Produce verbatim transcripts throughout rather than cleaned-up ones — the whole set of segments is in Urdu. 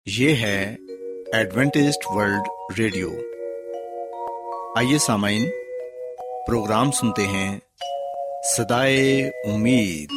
یہ ہے ایڈوینٹسٹ ورلڈ ریڈیو۔ آئیے سامعین، پروگرام سنتے ہیں صدائے امید۔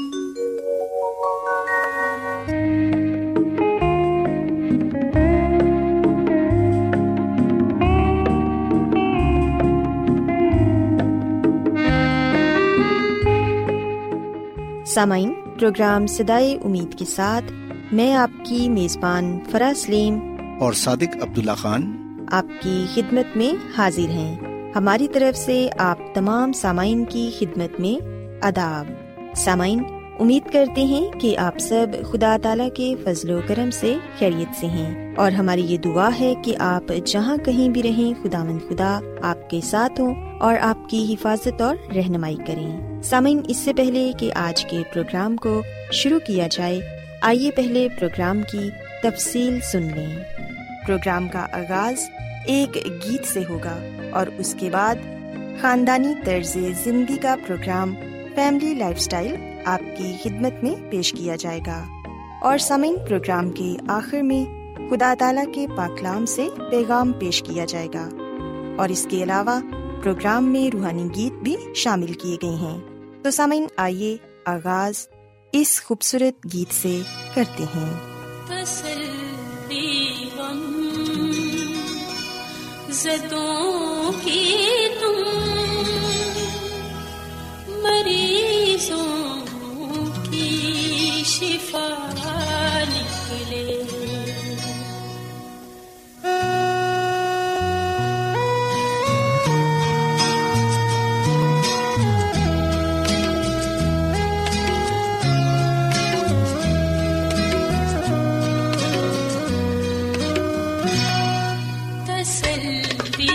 سامعین، پروگرام صدائے امید کے ساتھ میں آپ کی میزبان فرا سلیم اور صادق عبداللہ خان آپ کی خدمت میں حاضر ہیں۔ ہماری طرف سے آپ تمام سامعین کی خدمت میں آداب۔ سامعین، امید کرتے ہیں کہ آپ سب خدا تعالیٰ کے فضل و کرم سے خیریت سے ہیں، اور ہماری یہ دعا ہے کہ آپ جہاں کہیں بھی رہیں، خداوند خدا آپ کے ساتھ ہوں اور آپ کی حفاظت اور رہنمائی کریں۔ سامعین، اس سے پہلے کہ آج کے پروگرام کو شروع کیا جائے، آئیے پہلے پروگرام کی تفصیل سن لیں۔ پروگرام کا آغاز ایک گیت سے ہوگا اور اس کے بعد خاندانی طرز زندگی کا پروگرام فیملی لائف سٹائل آپ کی خدمت میں پیش کیا جائے گا، اور سامعین، پروگرام کے آخر میں خدا تعالیٰ کے پاک کلام سے پیغام پیش کیا جائے گا، اور اس کے علاوہ پروگرام میں روحانی گیت بھی شامل کیے گئے ہیں۔ تو سامعین، آئیے آغاز اس خوبصورت گیت سے کرتے ہیں۔ تسلی غم زدوں کی تم مریضوں کی شفا نکلے،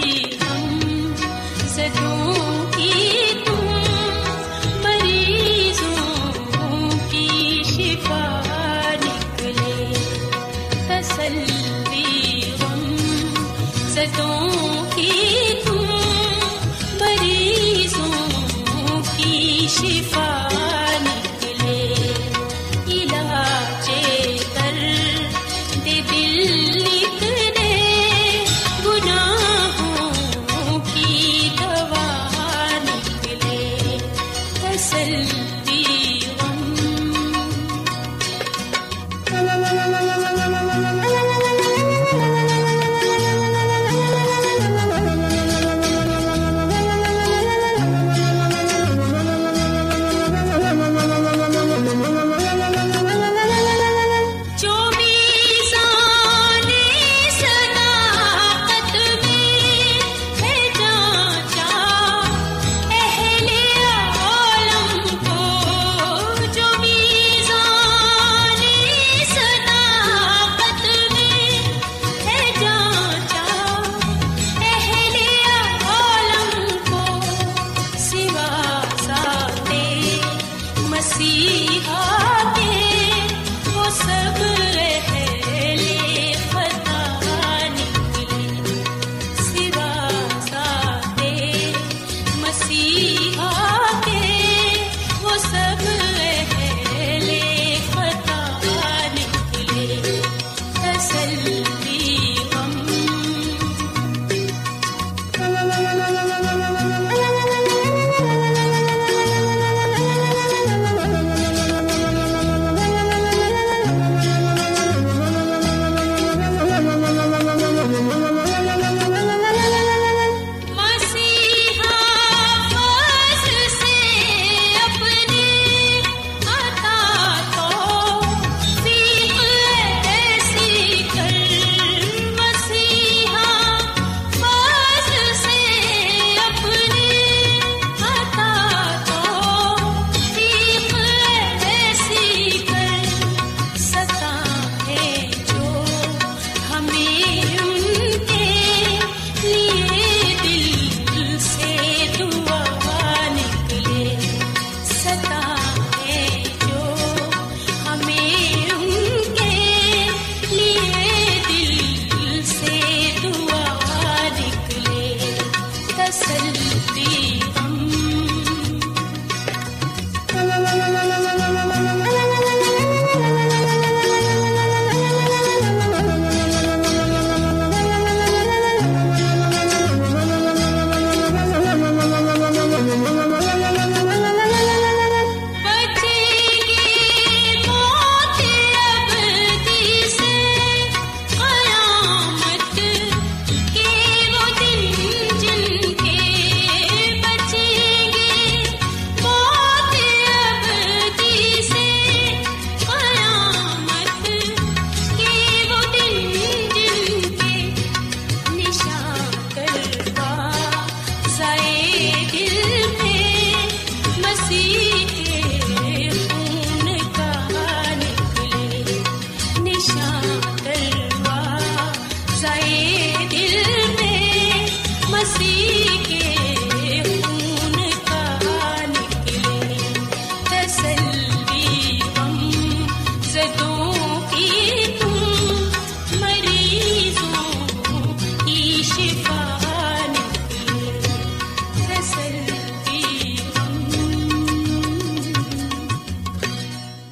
مریض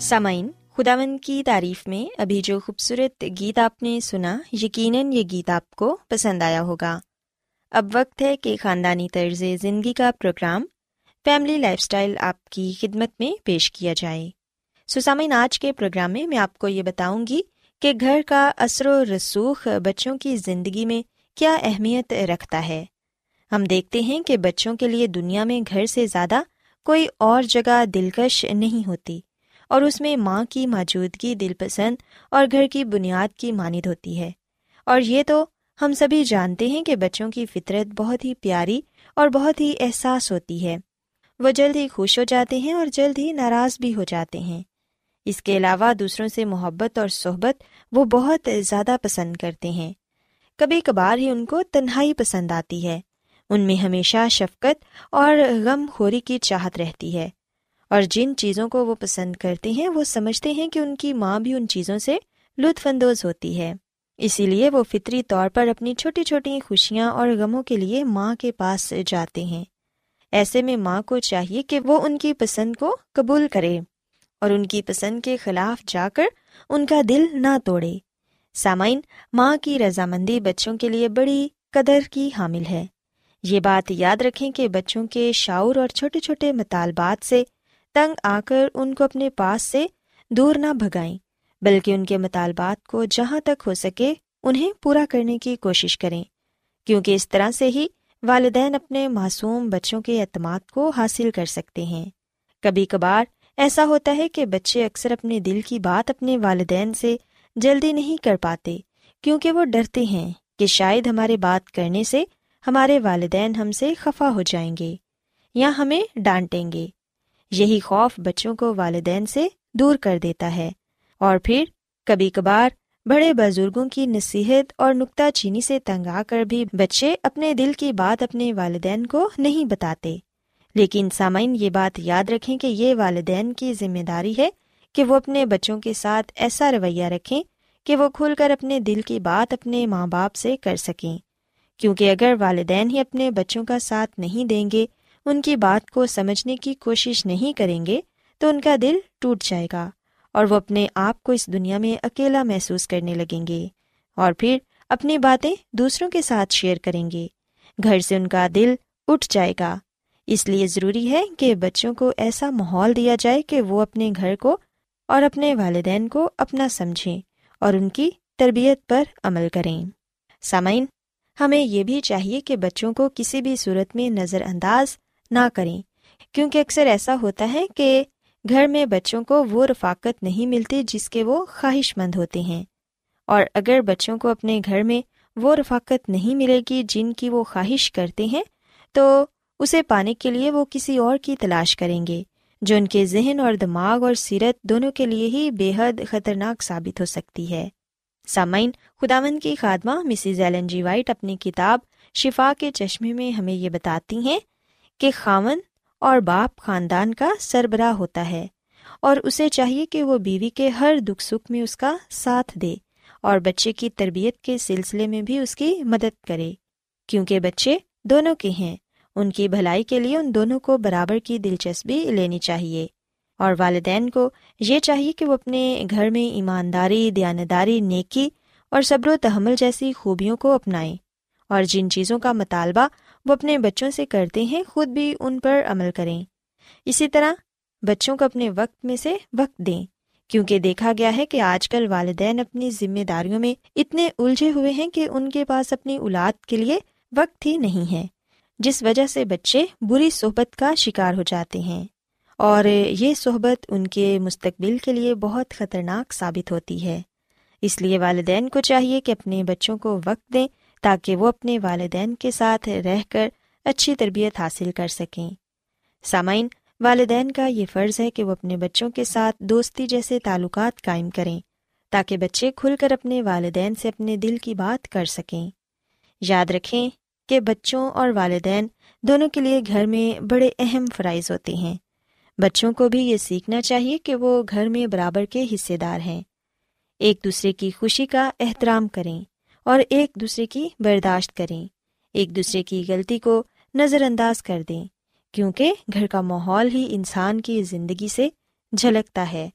سامعین، خداوند کی تعریف میں ابھی جو خوبصورت گیت آپ نے سنا، یقیناً یہ گیت آپ کو پسند آیا ہوگا۔ اب وقت ہے کہ خاندانی طرز زندگی کا پروگرام فیملی لائف سٹائل آپ کی خدمت میں پیش کیا جائے۔ سو سامعین، آج کے پروگرام میں میں آپ کو یہ بتاؤں گی کہ گھر کا اثر و رسوخ بچوں کی زندگی میں کیا اہمیت رکھتا ہے۔ ہم دیکھتے ہیں کہ بچوں کے لیے دنیا میں گھر سے زیادہ کوئی اور جگہ دلکش نہیں ہوتی، اور اس میں ماں کی موجودگی دل پسند اور گھر کی بنیاد کی مانند ہوتی ہے۔ اور یہ تو ہم سبھی جانتے ہیں کہ بچوں کی فطرت بہت ہی پیاری اور بہت ہی احساس ہوتی ہے۔ وہ جلد ہی خوش ہو جاتے ہیں اور جلد ہی ناراض بھی ہو جاتے ہیں۔ اس کے علاوہ دوسروں سے محبت اور صحبت وہ بہت زیادہ پسند کرتے ہیں۔ کبھی کبھار ہی ان کو تنہائی پسند آتی ہے۔ ان میں ہمیشہ شفقت اور غم خوری کی چاہت رہتی ہے، اور جن چیزوں کو وہ پسند کرتے ہیں وہ سمجھتے ہیں کہ ان کی ماں بھی ان چیزوں سے لطف اندوز ہوتی ہے۔ اسی لیے وہ فطری طور پر اپنی چھوٹی چھوٹی خوشیاں اور غموں کے لیے ماں کے پاس جاتے ہیں۔ ایسے میں ماں کو چاہیے کہ وہ ان کی پسند کو قبول کرے اور ان کی پسند کے خلاف جا کر ان کا دل نہ توڑے۔ سامعین، ماں کی رضامندی بچوں کے لیے بڑی قدر کی حامل ہے۔ یہ بات یاد رکھیں کہ بچوں کے شعور اور چھوٹے چھوٹے مطالبات سے تنگ آ کر ان کو اپنے پاس سے دور نہ بھگائیں، بلکہ ان کے مطالبات کو جہاں تک ہو سکے انہیں پورا کرنے کی کوشش کریں، کیونکہ اس طرح سے ہی والدین اپنے معصوم بچوں کے اعتماد کو حاصل کر سکتے ہیں۔ کبھی کبھار ایسا ہوتا ہے کہ بچے اکثر اپنے دل کی بات اپنے والدین سے جلدی نہیں کر پاتے، کیونکہ وہ ڈرتے ہیں کہ شاید ہمارے بات کرنے سے ہمارے والدین ہم سے خفا ہو جائیں گے یا ہمیں ڈانٹیں گے۔ یہی خوف بچوں کو والدین سے دور کر دیتا ہے، اور پھر کبھی کبھار بڑے بزرگوں کی نصیحت اور نکتہ چینی سے تنگ آ کر بھی بچے اپنے دل کی بات اپنے والدین کو نہیں بتاتے۔ لیکن سامعین، یہ بات یاد رکھیں کہ یہ والدین کی ذمہ داری ہے کہ وہ اپنے بچوں کے ساتھ ایسا رویہ رکھیں کہ وہ کھل کر اپنے دل کی بات اپنے ماں باپ سے کر سکیں، کیونکہ اگر والدین ہی اپنے بچوں کا ساتھ نہیں دیں گے، ان کی بات کو سمجھنے کی کوشش نہیں کریں گے، تو ان کا دل ٹوٹ جائے گا اور وہ اپنے آپ کو اس دنیا میں اکیلا محسوس کرنے لگیں گے، اور پھر اپنی باتیں دوسروں کے ساتھ شیئر کریں گے۔ گھر سے ان کا دل اٹھ جائے گا۔ اس لیے ضروری ہے کہ بچوں کو ایسا ماحول دیا جائے کہ وہ اپنے گھر کو اور اپنے والدین کو اپنا سمجھیں اور ان کی تربیت پر عمل کریں۔ سامعین، ہمیں یہ بھی چاہیے کہ بچوں کو کسی بھی صورت میں نظر انداز نہ کریں، کیونکہ اکثر ایسا ہوتا ہے کہ گھر میں بچوں کو وہ رفاقت نہیں ملتی جس کے وہ خواہش مند ہوتے ہیں، اور اگر بچوں کو اپنے گھر میں وہ رفاقت نہیں ملے گی جن کی وہ خواہش کرتے ہیں، تو اسے پانے کے لیے وہ کسی اور کی تلاش کریں گے، جو ان کے ذہن اور دماغ اور سیرت دونوں کے لیے ہی بے حد خطرناک ثابت ہو سکتی ہے۔ سامعین، خداوند کی خادمہ مسز ایلن جی وائٹ اپنی کتاب شفا کے چشمے میں ہمیں یہ بتاتی ہیں کہ خاوند اور باپ خاندان کا سربراہ ہوتا ہے، اور اسے چاہیے کہ وہ بیوی کے ہر دکھ سکھ میں اس کا ساتھ دے اور بچے کی تربیت کے سلسلے میں بھی اس کی مدد کرے، کیونکہ بچے دونوں کے ہیں۔ ان کی بھلائی کے لیے ان دونوں کو برابر کی دلچسپی لینی چاہیے، اور والدین کو یہ چاہیے کہ وہ اپنے گھر میں ایمانداری، دیانتداری، نیکی اور صبر و تحمل جیسی خوبیوں کو اپنائیں، اور جن چیزوں کا مطالبہ وہ اپنے بچوں سے کرتے ہیں خود بھی ان پر عمل کریں۔ اسی طرح بچوں کو اپنے وقت میں سے وقت دیں، کیونکہ دیکھا گیا ہے کہ آج کل والدین اپنی ذمہ داریوں میں اتنے الجھے ہوئے ہیں کہ ان کے پاس اپنی اولاد کے لیے وقت ہی نہیں ہے، جس وجہ سے بچے بری صحبت کا شکار ہو جاتے ہیں، اور یہ صحبت ان کے مستقبل کے لیے بہت خطرناک ثابت ہوتی ہے۔ اس لیے والدین کو چاہیے کہ اپنے بچوں کو وقت دیں تاکہ وہ اپنے والدین کے ساتھ رہ کر اچھی تربیت حاصل کر سکیں۔ سامعین، والدین کا یہ فرض ہے کہ وہ اپنے بچوں کے ساتھ دوستی جیسے تعلقات قائم کریں تاکہ بچے کھل کر اپنے والدین سے اپنے دل کی بات کر سکیں۔ یاد رکھیں کہ بچوں اور والدین دونوں کے لیے گھر میں بڑے اہم فرائض ہوتے ہیں۔ بچوں کو بھی یہ سیکھنا چاہیے کہ وہ گھر میں برابر کے حصے دار ہیں، ایک دوسرے کی خوشی کا احترام کریں اور ایک دوسرے کی برداشت کریں، ایک دوسرے کی غلطی کو نظر انداز کر دیں، کیونکہ گھر کا ماحول ہی انسان کی زندگی سے جھلکتا ہے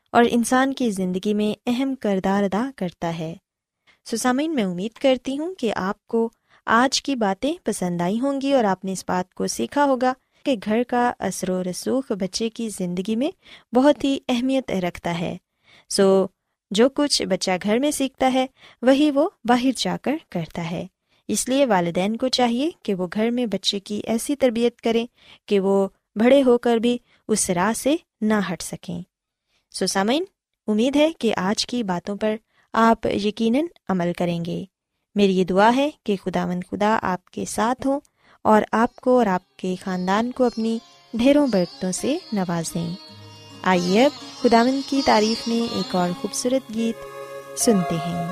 اور انسان کی زندگی میں اہم کردار ادا کرتا ہے۔ سو سامعین، میں امید کرتی ہوں کہ آپ کو آج کی باتیں پسند آئی ہوں گی اور آپ نے اس بات کو سیکھا ہوگا کہ گھر کا اثر و رسوخ بچے کی زندگی میں بہت ہی اہمیت رکھتا ہے۔ سو جو کچھ بچہ گھر میں سیکھتا ہے وہی وہ باہر جا کر کرتا ہے، اس لیے والدین کو چاہیے کہ وہ گھر میں بچے کی ایسی تربیت کریں کہ وہ بڑے ہو کر بھی اس راہ سے نہ ہٹ سکیں۔ سو سامعین، امید ہے کہ آج کی باتوں پر آپ یقیناً عمل کریں گے۔ میری یہ دعا ہے کہ خداوند خدا آپ کے ساتھ ہوں اور آپ کو اور آپ کے خاندان کو اپنی ڈھیروں برکتوں سے نوازیں۔ آئیے اب خداوند کی تعریف میں ایک اور خوبصورت گیت سنتے ہیں۔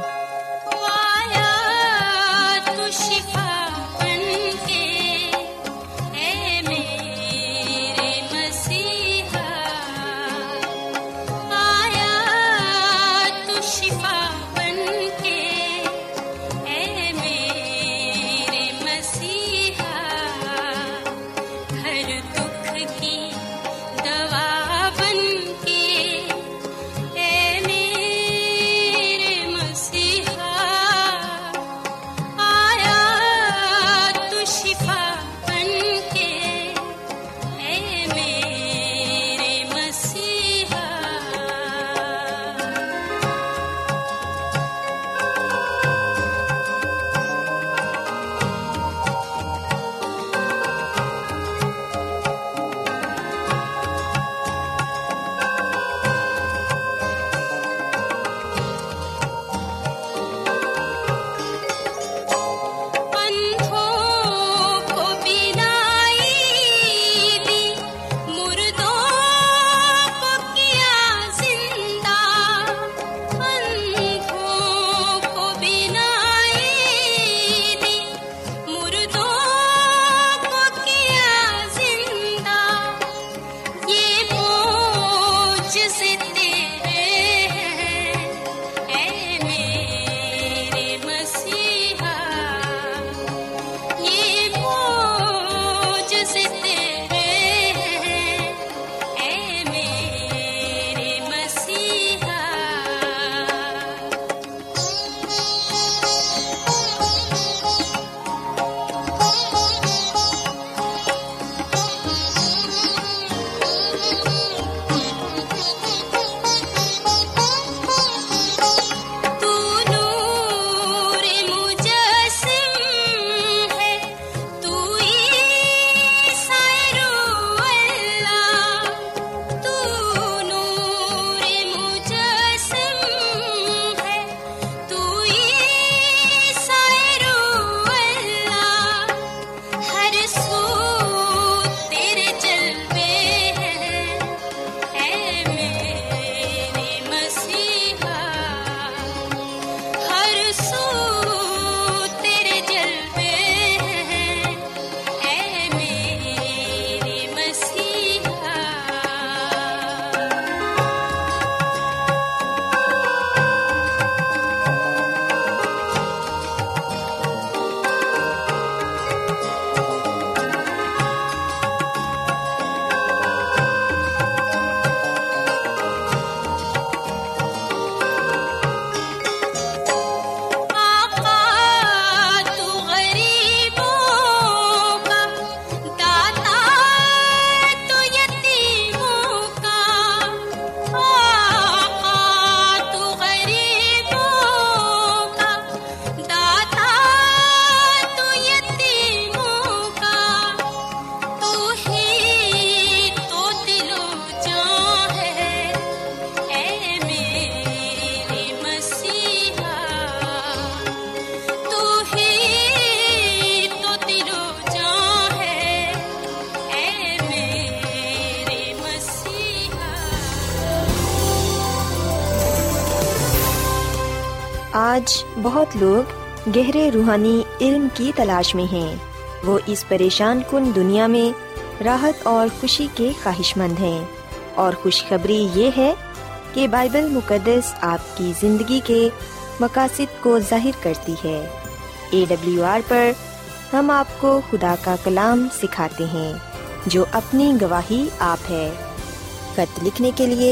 آج بہت لوگ گہرے روحانی علم کی تلاش میں ہیں۔ وہ اس پریشان کن دنیا میں راحت اور خوشی کے خواہش مند ہیں، اور خوشخبری یہ ہے کہ بائبل مقدس آپ کی زندگی کے مقاصد کو ظاہر کرتی ہے۔ اے ڈبلیو آر پر ہم آپ کو خدا کا کلام سکھاتے ہیں جو اپنی گواہی آپ ہے۔ خط لکھنے کے لیے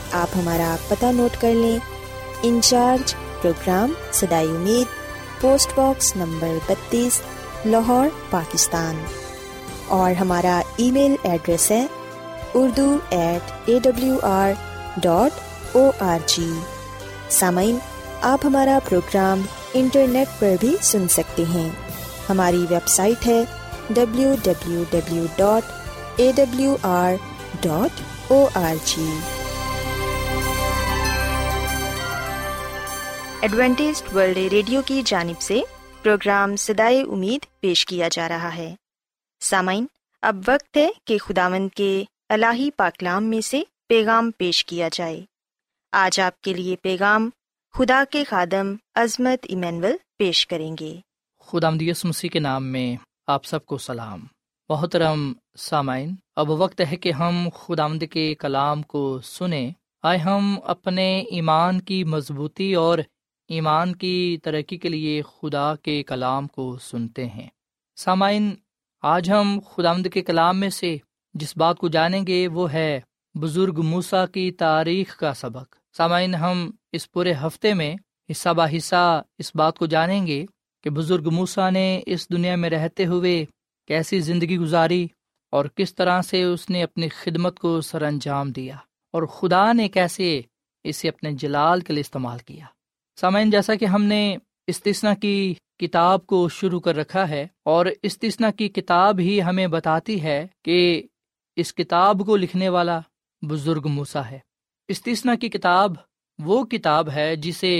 آپ ہمارا پتہ نوٹ کر لیں۔ انچارج پروگرام صدائے امید، پوسٹ باکس نمبر بتیس، لاہور، پاکستان۔ اور ہمارا ای میل ایڈریس ہے Urdu at A W R dot O R G. سامعین، آپ ہمارا پروگرام انٹرنیٹ پر بھی سن سکتے ہیں۔ ہماری ویب سائٹ ہے W W W dot A W R dot O R G. Adventist World Radio کی جانب سے پروگرام صدائے امید پیش کیا جا رہا ہے۔ سامعین، اب وقت ہے کہ خداوند کے الہی پاکلام میں سے پیغام پیش کیا جائے۔ آج آپ کے لیے پیغام خدا کے خادم عظمت ایمینول پیش کریں گے۔ خداوند یسوع مسیح کے نام میں آپ سب کو سلام۔ محترم سامعین، اب وقت ہے کہ ہم خداوند کے کلام کو سنیں۔ آئے ہم اپنے ایمان کی مضبوطی اور ایمان کی ترقی کے لیے خدا کے کلام کو سنتے ہیں۔ سامعین، آج ہم خداوند کے کلام میں سے جس بات کو جانیں گے وہ ہے بزرگ موسیٰ کی تاریخ کا سبق۔ سامعین، ہم اس پورے ہفتے میں حصہ بہ حصہ اس بات کو جانیں گے کہ بزرگ موسیٰ نے اس دنیا میں رہتے ہوئے کیسی زندگی گزاری اور کس طرح سے اس نے اپنی خدمت کو سر انجام دیا، اور خدا نے کیسے اسے اپنے جلال کے لیے استعمال کیا۔ سامعین، جیسا کہ ہم نے استثنا کی کتاب کو شروع کر رکھا ہے، اور استثنا کی کتاب ہی ہمیں بتاتی ہے کہ اس کتاب کو لکھنے والا بزرگ موسیٰ ہے۔ استثنا کی کتاب وہ کتاب ہے جسے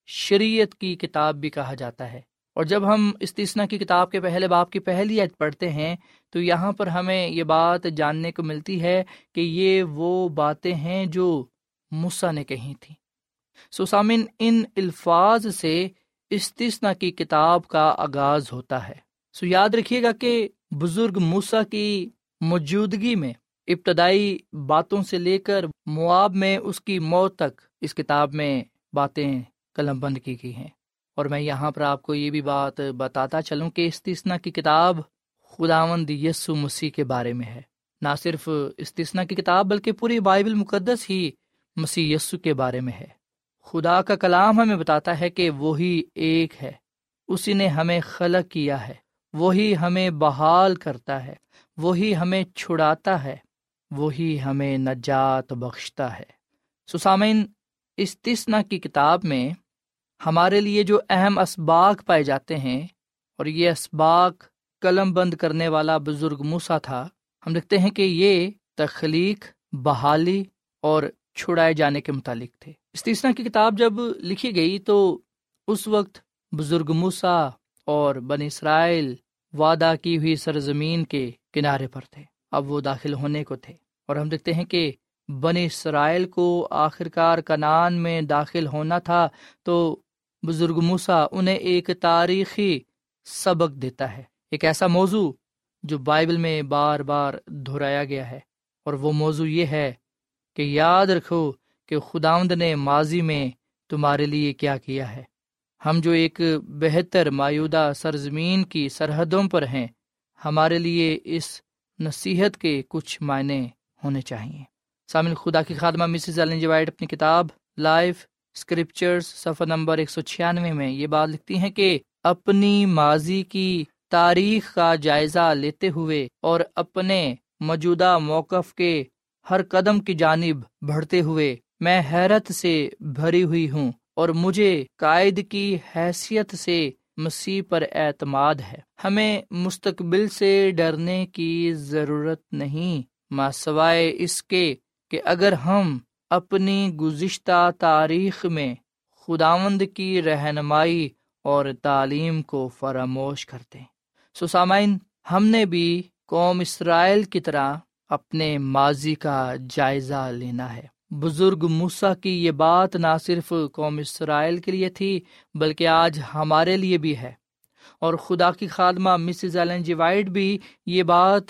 شریعت کی کتاب بھی کہا جاتا ہے، اور جب ہم استثنا کی کتاب کے پہلے باب کی پہلی آیت پڑھتے ہیں تو یہاں پر ہمیں یہ بات جاننے کو ملتی ہے کہ یہ وہ باتیں ہیں جو موسیٰ نے کہی تھیں۔ سو سامن، ان الفاظ سے استثنا کی کتاب کا آغاز ہوتا ہے۔ سو یاد رکھیے گا کہ بزرگ موسیٰ کی موجودگی میں ابتدائی باتوں سے لے کر مواب میں اس کی موت تک اس کتاب میں باتیں قلم بند کی گئی ہیں۔ اور میں یہاں پر آپ کو یہ بھی بات بتاتا چلوں کہ استثنا کی کتاب خداوند یسوع مسیح کے بارے میں ہے۔ نہ صرف استثنا کی کتاب بلکہ پوری بائبل مقدس ہی مسیح یسوع کے بارے میں ہے۔ خدا کا کلام ہمیں بتاتا ہے کہ وہی ایک ہے، اسی نے ہمیں خلق کیا ہے، وہی ہمیں بحال کرتا ہے، وہی ہمیں چھڑاتا ہے، وہی ہمیں نجات بخشتا ہے۔ سو سامعین، استثنا کی کتاب میں ہمارے لیے جو اہم اسباق پائے جاتے ہیں، اور یہ اسباق قلم بند کرنے والا بزرگ موسیٰ تھا، ہم دیکھتے ہیں کہ یہ تخلیق، بحالی اور چھڑائے جانے کے متعلق تھے۔ استثنا کی کتاب جب لکھی گئی تو اس وقت بزرگ موسیٰ اور بنی اسرائیل وعدہ کی ہوئی سرزمین کے کنارے پر تھے، اب وہ داخل ہونے کو تھے، اور ہم دیکھتے ہیں کہ بنی اسرائیل کو آخرکار کنعان میں داخل ہونا تھا، تو بزرگ موسیٰ انہیں ایک تاریخی سبق دیتا ہے، ایک ایسا موضوع جو بائبل میں بار بار دہرایا گیا ہے، اور وہ موضوع یہ ہے کہ یاد رکھو کہ خداوند نے ماضی میں تمہارے لیے کیا کیا ہے۔ ہم جو ایک بہتر مایودہ سرزمین کی سرحدوں پر ہیں، ہمارے لیے اس نصیحت کے کچھ معنی ہونے چاہیے۔ سامن، خدا کی خادمہ مسز ایلن جی وائٹ اپنی کتاب لائف اسکرپچرز صفحہ نمبر ایک سو چھیانوے میں یہ بات لکھتی ہیں کہ اپنی ماضی کی تاریخ کا جائزہ لیتے ہوئے اور اپنے موجودہ موقف کے ہر قدم کی جانب بڑھتے ہوئے میں حیرت سے بھری ہوئی ہوں، اور مجھے قائد کی حیثیت سے مسیح پر اعتماد ہے۔ ہمیں مستقبل سے ڈرنے کی ضرورت نہیں، ماں سوائے اس کے کہ اگر ہم اپنی گزشتہ تاریخ میں خداوند کی رہنمائی اور تعلیم کو فراموش کرتے۔ سو سامعین، ہم نے بھی قوم اسرائیل کی طرح اپنے ماضی کا جائزہ لینا ہے۔ بزرگ موسیٰ کی یہ بات نہ صرف قوم اسرائیل کے لیے تھی بلکہ آج ہمارے لیے بھی ہے، اور خدا کی خادمہ مسز ایلن جی وائٹ بھی یہ بات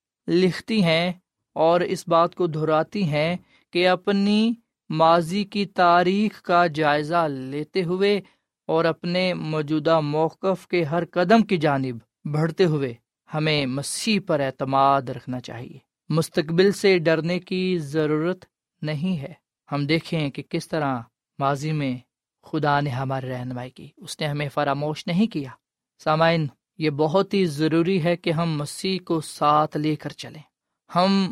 لکھتی ہیں اور اس بات کو دہراتی ہیں کہ اپنی ماضی کی تاریخ کا جائزہ لیتے ہوئے اور اپنے موجودہ موقف کے ہر قدم کی جانب بڑھتے ہوئے ہمیں مسیح پر اعتماد رکھنا چاہیے۔ مستقبل سے ڈرنے کی ضرورت نہیں ہے، ہم دیکھیں کہ کس طرح ماضی میں خدا نے ہماری رہنمائی کی، اس نے ہمیں فراموش نہیں کیا۔ سامعین، یہ بہت ہی ضروری ہے کہ ہم مسیح کو ساتھ لے کر چلیں، ہم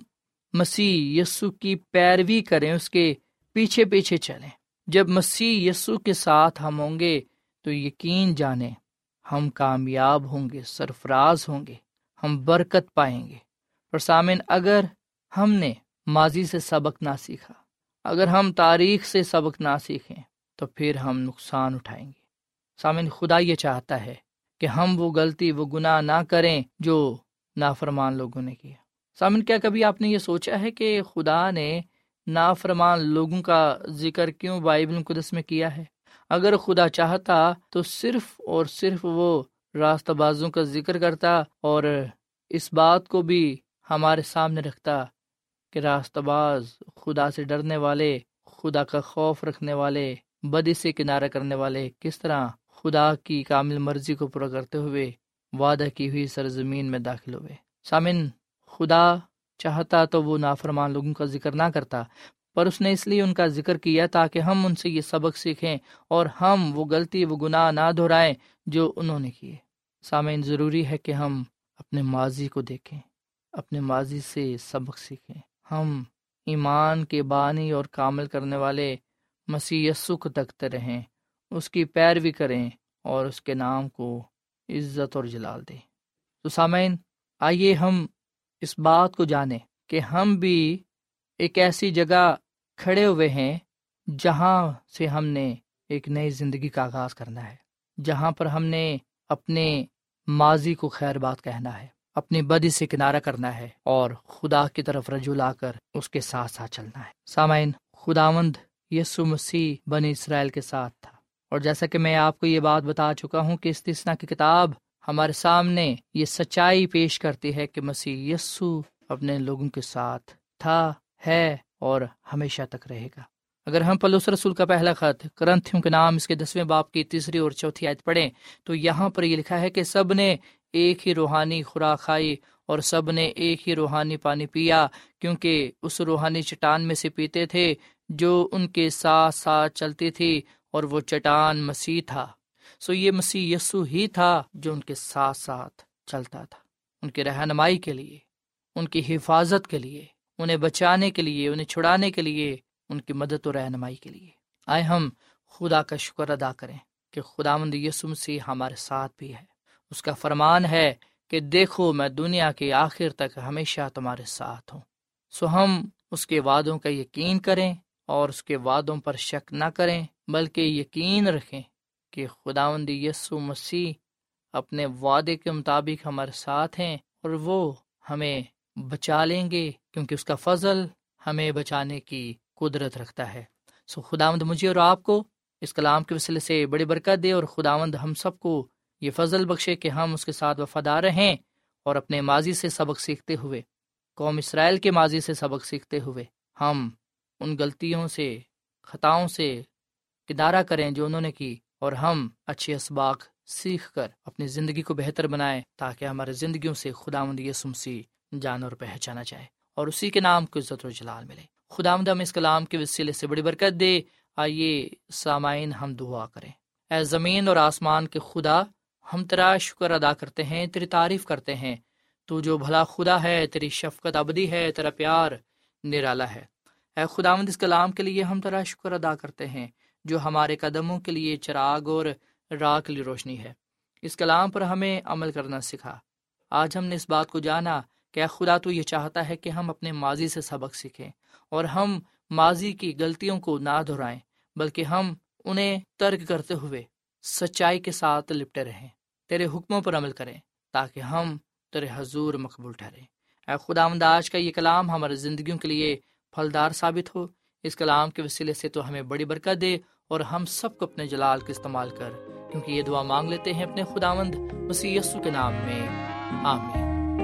مسیح یسوع کی پیروی کریں، اس کے پیچھے پیچھے چلیں۔ جب مسیح یسوع کے ساتھ ہم ہوں گے تو یقین جانیں ہم کامیاب ہوں گے، سرفراز ہوں گے، ہم برکت پائیں گے۔ اور سامعین، اگر ہم نے ماضی سے سبق نہ سیکھا، اگر ہم تاریخ سے سبق نہ سیکھیں تو پھر ہم نقصان اٹھائیں گے۔ سامعین، خدا یہ چاہتا ہے کہ ہم وہ غلطی، وہ گناہ نہ کریں جو نافرمان لوگوں نے کیا۔ سامعین، کیا کبھی آپ نے یہ سوچا ہے کہ خدا نے نافرمان لوگوں کا ذکر کیوں بائبل مقدس میں کیا ہے؟ اگر خدا چاہتا تو صرف اور صرف وہ راستہ بازوں کا ذکر کرتا اور اس بات کو بھی ہمارے سامنے رکھتا کہ راستہ باز خدا سے ڈرنے والے، خدا کا خوف رکھنے والے، بدی سے کنارہ کرنے والے کس طرح خدا کی کامل مرضی کو پورا کرتے ہوئے وعدہ کی ہوئی سرزمین میں داخل ہوئے۔ سامن، خدا چاہتا تو وہ نافرمان لوگوں کا ذکر نہ کرتا، پر اس نے اس لیے ان کا ذکر کیا تاکہ ہم ان سے یہ سبق سیکھیں اور ہم وہ غلطی، وہ گناہ نہ دہرائیں جو انہوں نے کیے۔ سامعین، ضروری ہے کہ ہم اپنے ماضی کو دیکھیں، اپنے ماضی سے سبق سیکھیں، ہم ایمان کے بانی اور کامل کرنے والے مسیح یسوع کو تکتے رہیں، اس کی پیروی کریں اور اس کے نام کو عزت اور جلال دیں۔ تو سامعین، آئیے ہم اس بات کو جانیں کہ ہم بھی ایک ایسی جگہ کھڑے ہوئے ہیں جہاں سے ہم نے ایک نئی زندگی کا آغاز کرنا ہے، جہاں پر ہم نے اپنے ماضی کو خیر بات کہنا ہے، اپنی بدی سے کنارہ کرنا ہے اور خدا کی طرف رجوع لا کر اس کے ساتھ ساتھ چلنا ہے۔ سامعین، خداوند یسوع مسیح بنی اسرائیل کے ساتھ تھا، اور جیسا کہ میں آپ کو یہ بات بتا چکا ہوں کہ استثنا کی کتاب ہمارے سامنے یہ سچائی پیش کرتی ہے کہ مسیح یسوع اپنے لوگوں کے ساتھ تھا، ہے اور ہمیشہ تک رہے گا۔ اگر ہم پولس رسول کا پہلا خط کرنتھیوں کے نام اس کے دسویں باب کی تیسری اور چوتھی آیت پڑھیں تو یہاں پر یہ لکھا ہے کہ سب نے ایک ہی روحانی خوراک کھائی اور سب نے ایک ہی روحانی پانی پیا، کیونکہ اس روحانی چٹان میں سے پیتے تھے جو ان کے ساتھ ساتھ چلتی تھی، اور وہ چٹان مسیح تھا۔ سو یہ مسیح یسوع ہی تھا جو ان کے ساتھ ساتھ چلتا تھا، ان کی رہنمائی کے لیے، ان کی حفاظت کے لیے، انہیں بچانے کے لیے، انہیں چھڑانے کے لیے، ان کی مدد و رہنمائی کے لیے۔ آئے ہم خدا کا شکر ادا کریں کہ خداوند یسوع مسیح ہمارے ساتھ بھی ہے۔ اس کا فرمان ہے کہ دیکھو میں دنیا کے آخر تک ہمیشہ تمہارے ساتھ ہوں۔ سو ہم اس کے وعدوں کا یقین کریں اور اس کے وعدوں پر شک نہ کریں، بلکہ یقین رکھیں کہ خداوند یسوع مسیح اپنے وعدے کے مطابق ہمارے ساتھ ہیں اور وہ ہمیں بچا لیں گے، کیونکہ اس کا فضل ہمیں بچانے کی قدرت رکھتا ہے۔ سو خداوند مجھے اور آپ کو اس کلام کے وسیلے سے بڑی برکت دے، اور خداوند ہم سب کو یہ فضل بخشے کہ ہم اس کے ساتھ وفادار رہیں اور اپنے ماضی سے سبق سیکھتے ہوئے، قوم اسرائیل کے ماضی سے سبق سیکھتے ہوئے، ہم ان غلطیوں سے، خطاؤں سے کنارہ کریں جو انہوں نے کی، اور ہم اچھے اسباق سیکھ کر اپنی زندگی کو بہتر بنائیں، تاکہ ہمارے زندگیوں سے خداوند یسوع مسیح جانا اور پہچانا جائے اور اسی کے نام کو عزت و جلال ملے۔ خداوند ہم اس کلام کے وسیلے سے بڑی برکت دے۔ آئیے سامعین ہم دعا کریں۔ اے زمین اور آسمان کے خدا، ہم تیرا شکر ادا کرتے ہیں، تیری تعریف کرتے ہیں۔ تو جو بھلا خدا ہے، تیری شفقت ابدی ہے، تیرا پیار نرالا ہے۔ اے خداوند، اس کلام کے لیے ہم تیرا شکر ادا کرتے ہیں جو ہمارے قدموں کے لیے چراغ اور راہ کے لیے روشنی ہے۔ اس کلام پر ہمیں عمل کرنا سکھا۔ آج ہم نے اس بات کو جانا کہ اے خدا تو یہ چاہتا ہے کہ ہم اپنے ماضی سے سبق سیکھیں اور ہم ماضی کی غلطیوں کو نہ دہرائیں، بلکہ ہم انہیں ترک کرتے ہوئے سچائی کے ساتھ لپٹے رہیں، تیرے حکموں پر عمل کریں تاکہ ہم تیرے حضور مقبول ٹھہریں۔ اے خداوند، آج کا یہ کلام ہماری زندگیوں کے لیے پھلدار ثابت ہو۔ اس کلام کے وسیلے سے تو ہمیں بڑی برکت دے اور ہم سب کو اپنے جلال کا استعمال کر، کیونکہ یہ دعا مانگ لیتے ہیں اپنے خداوند مسیح یسوع کے نام میں، آمین۔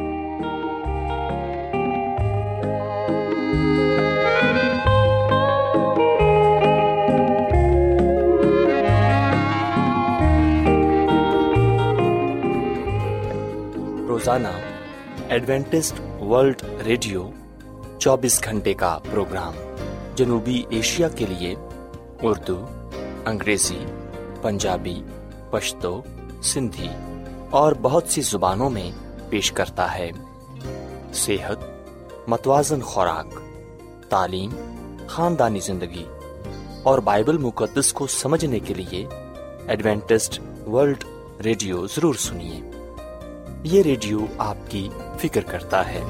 روزانہ ایڈوینٹسٹ ورلڈ ریڈیو چوبیس گھنٹے کا پروگرام جنوبی ایشیا کے لیے اردو، انگریزی، پنجابی، پشتو، سندھی اور بہت سی زبانوں میں پیش کرتا ہے۔ صحت، متوازن خوراک، تعلیم، خاندانی زندگی اور بائبل مقدس کو سمجھنے کے لیے ایڈوینٹسٹ ورلڈ ریڈیو ضرور سنیے۔ یہ ریڈیو آپ کی فکر کرتا ہے۔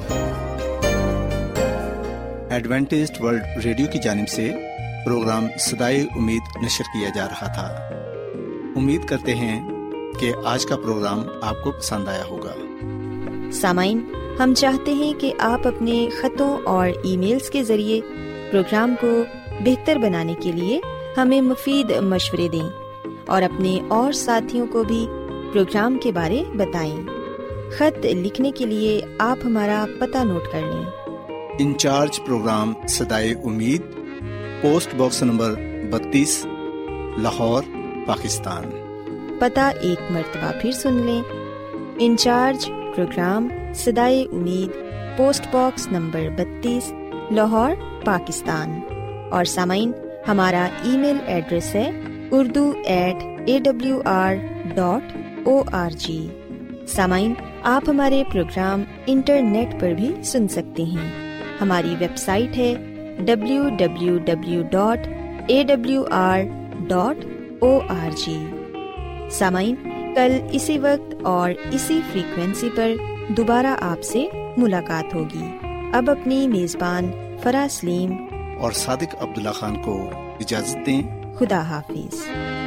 ایڈوینٹسٹ ورلڈ ریڈیو کی جانب سے پروگرام صدائے امید نشر کیا جا رہا تھا۔ امید کرتے ہیں کہ آج کا پروگرام آپ کو پسند آیا ہوگا۔ سامعین، ہم چاہتے ہیں کہ آپ اپنے خطوں اور ای میلز کے ذریعے پروگرام کو بہتر بنانے کے لیے ہمیں مفید مشورے دیں اور اپنے اور ساتھیوں کو بھی پروگرام کے بارے بتائیں۔ خط لکھنے کے لیے آپ ہمارا پتہ نوٹ کر لیں۔ انچارج پروگرام صدائے امید، پوسٹ باکس نمبر بتیس، لاہور، پاکستان۔ پتہ ایک مرتبہ پھر سن لیں۔ انچارج پروگرام صدائے امید، پوسٹ باکس نمبر بتیس، لاہور، پاکستان۔ اور سامعین، ہمارا ای میل ایڈریس ہے Urdu at A W R dot O R G. سامعین، آپ ہمارے پروگرام انٹرنیٹ پر بھی سن سکتے ہیں۔ ہماری ویب سائٹ ہے W W W dot A W R dot O R G. سامعین، کل اسی وقت اور اسی فریکوینسی پر دوبارہ آپ سے ملاقات ہوگی۔ اب اپنی میزبان فرا سلیم اور صادق عبداللہ خان کو اجازت دیں۔ خدا حافظ۔